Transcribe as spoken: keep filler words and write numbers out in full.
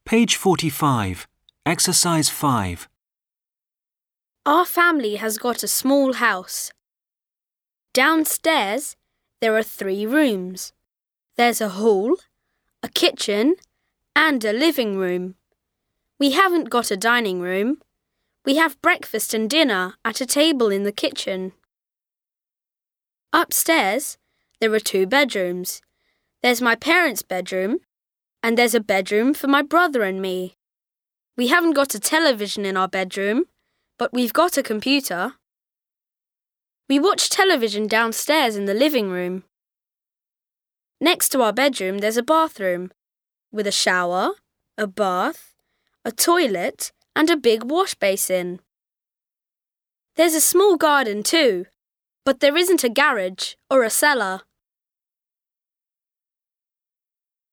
Page forty-five, Exercise five. Our family has got a small house. Downstairs, there are three rooms. There's a hall, a kitchen, and a living room. We haven't got a dining room. We have breakfast and dinner at a table in the kitchen. Upstairs, there are two bedrooms. There's my parents' bedroom, and there's a bedroom for my brother and me. We haven't got a television in our bedroom, but we've got a computer. We watch television downstairs in the living room. Next to our bedroom, there's a bathroom with a shower, a bath, a toilet, and a big wash basin. There's a small garden too, but there isn't a garage or a cellar.